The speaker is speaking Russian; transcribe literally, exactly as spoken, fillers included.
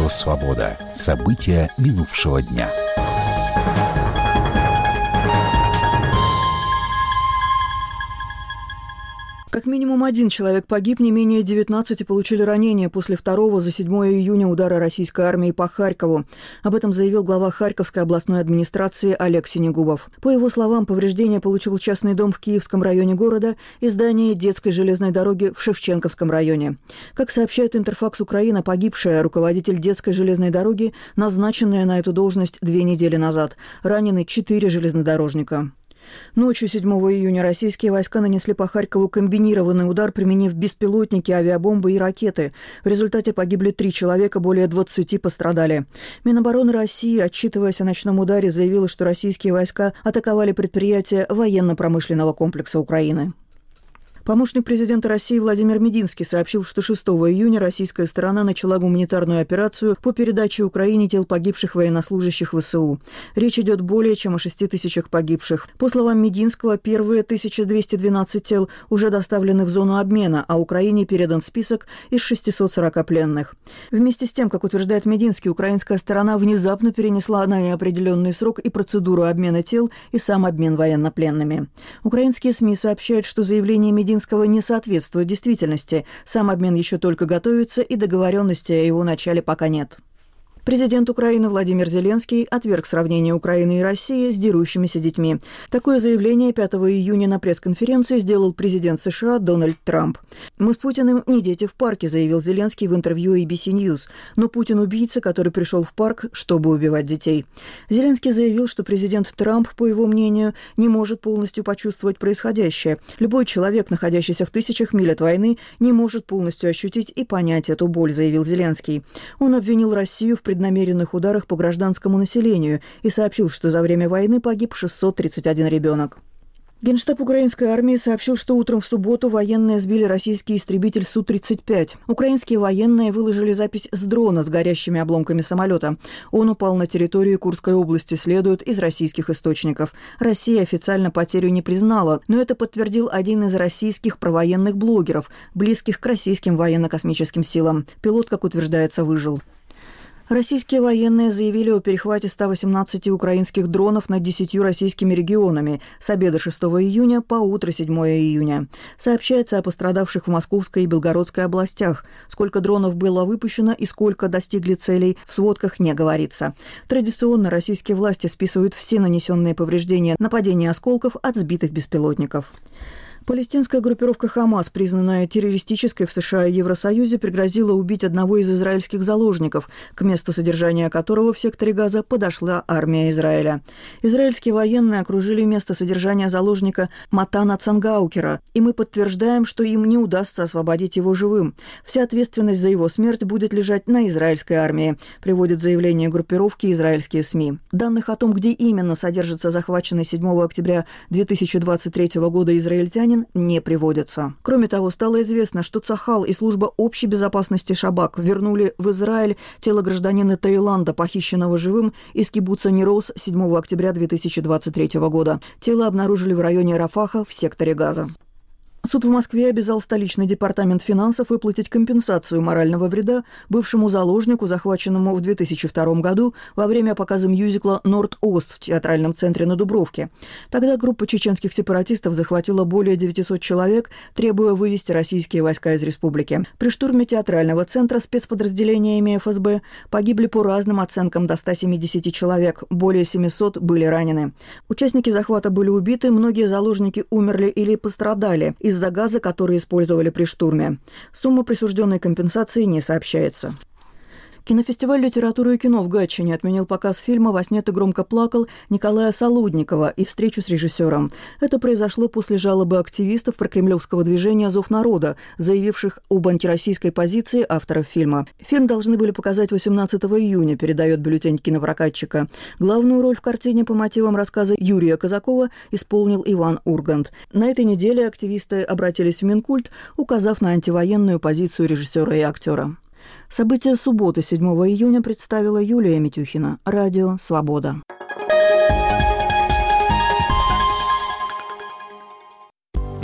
Радио «Свобода». События минувшего дня. Как минимум один человек погиб, не менее девятнадцати получили ранения после второго за седьмое июня удара российской армии по Харькову. Об этом заявил глава Харьковской областной администрации Олег Синегубов. По его словам, повреждения получил частный дом в Киевском районе города и здание детской железной дороги в Шевченковском районе. Как сообщает Интерфакс Украина, погибшая руководитель детской железной дороги, назначенная на эту должность две недели назад. Ранены четыре железнодорожника. Ночью седьмого июня российские войска нанесли по Харькову комбинированный удар, применив беспилотники, авиабомбы и ракеты. В результате погибли три человека, более двадцати пострадали. Минобороны России, отчитываясь о ночном ударе, заявила, что российские войска атаковали предприятия военно-промышленного комплекса Украины. Помощник президента России Владимир Мединский сообщил, что шестого июня российская сторона начала гуманитарную операцию по передаче Украине тел погибших военнослужащих ВСУ. Речь идет более чем о шести тысячах погибших. По словам Мединского, первые тысяча двести двенадцать тел уже доставлены в зону обмена, а Украине передан список из шестисот сорока пленных. Вместе с тем, как утверждает Мединский, украинская сторона внезапно перенесла на неопределенный срок и процедуру обмена тел, и сам обмен военнопленными. Украинские СМИ сообщают, что заявление Мединского не соответствует действительности. Сам обмен еще только готовится, и договоренности о его начале пока нет. Президент Украины Владимир Зеленский отверг сравнение Украины и России с дерущимися детьми. Такое заявление пятого июня на пресс-конференции сделал президент США Дональд Трамп. «Мы с Путиным не дети в парке», заявил Зеленский в интервью эй би си News. «Но Путин убийца, который пришел в парк, чтобы убивать детей». Зеленский заявил, что президент Трамп, по его мнению, не может полностью почувствовать происходящее. Любой человек, находящийся в тысячах миль от войны, не может полностью ощутить и понять эту боль, заявил Зеленский. Он обвинил Россию в преднамеренных ударах по гражданскому населению и сообщил, что за время войны погиб шестьсот тридцать один ребенок. Генштаб украинской армии сообщил, что утром в субботу военные сбили российский истребитель Су тридцать пять. Украинские военные выложили запись с дрона с горящими обломками самолета. Он упал на территории Курской области, следует из российских источников. Россия официально потерю не признала, но это подтвердил один из российских провоенных блогеров, близких к российским военно-космическим силам. Пилот, как утверждается, выжил. Российские военные заявили о перехвате ста восемнадцати украинских дронов над десятью российскими регионами с обеда шестого июня по утро седьмого июня. Сообщается о пострадавших в Московской и Белгородской областях. Сколько дронов было выпущено и сколько достигли целей, в сводках не говорится. Традиционно российские власти списывают все нанесенные повреждения нападения осколков от сбитых беспилотников. Палестинская группировка «Хамас», признанная террористической в США и Евросоюзе, пригрозила убить одного из израильских заложников, к месту содержания которого в секторе Газа подошла армия Израиля. Израильские военные окружили место содержания заложника Матана Цангаукера, и мы подтверждаем, что им не удастся освободить его живым. Вся ответственность за его смерть будет лежать на израильской армии, приводит заявление группировки израильские СМИ. Данных о том, где именно содержится захваченный седьмого октября две тысячи двадцать третьего года израильтянин, не приводится. Кроме того, стало известно, что Цахал и служба общей безопасности Шабак вернули в Израиль тело гражданина Таиланда, похищенного живым из кибуца Нирос седьмого октября две тысячи двадцать третьего года. Тело обнаружили в районе Рафаха в секторе Газа. Суд в Москве обязал столичный департамент финансов выплатить компенсацию морального вреда бывшему заложнику, захваченному в две тысячи втором году во время показа мюзикла «Норд-Ост» в театральном центре на Дубровке. Тогда группа чеченских сепаратистов захватила более девятисот человек, требуя вывести российские войска из республики. При штурме театрального центра спецподразделениями эф эс бэ погибли по разным оценкам до ста семидесяти человек, более семисот были ранены. Участники захвата были убиты, многие заложники умерли или пострадали из из-за газа, который использовали при штурме. Сумма присужденной компенсации не сообщается. Кинофестиваль литературы и кино в Гатчине отменил показ фильма «Во сне ты громко плакал» Николая Солудникова и встречу с режиссером. Это произошло после жалобы активистов прокремлевского движения «Зов народа», заявивших об антироссийской позиции авторов фильма. Фильм должны были показать восемнадцатого июня, передает бюллетень кинопрокатчика. Главную роль в картине по мотивам рассказа Юрия Казакова исполнил Иван Ургант. На этой неделе активисты обратились в Минкульт, указав на антивоенную позицию режиссера и актера. События субботы седьмого июня представила Юлия Митюхина. Радио «Свобода».